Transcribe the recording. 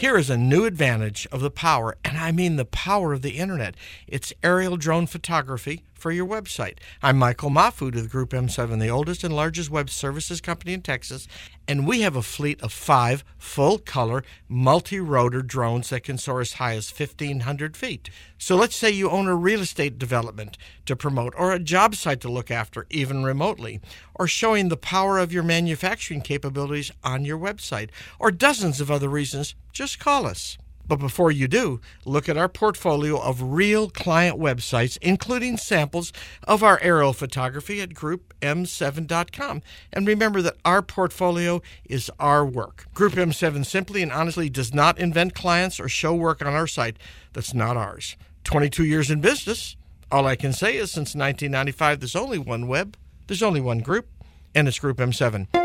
Here is a new advantage of the power, and I mean the power of the internet. It's aerial drone photography for your website. I'm Michael Mahfood of the Group M7, the oldest and largest web services company in Texas, and we have a fleet of 5 full-color, multi-rotor drones that can soar as high as 1,500 feet. So let's say you own a real estate development to promote, or a job site to look after, even remotely, or showing the power of your manufacturing capabilities on your website, or dozens of other reasons. Just call us. But before you do, look at our portfolio of real client websites, including samples of our aerial photography at GroupM7.com. And remember that our portfolio is our work. Group M7 simply and honestly does not invent clients or show work on our site that's not ours. 22 years in business. All I can say is since 1995, there's only one web, there's only one group, and it's Group M7.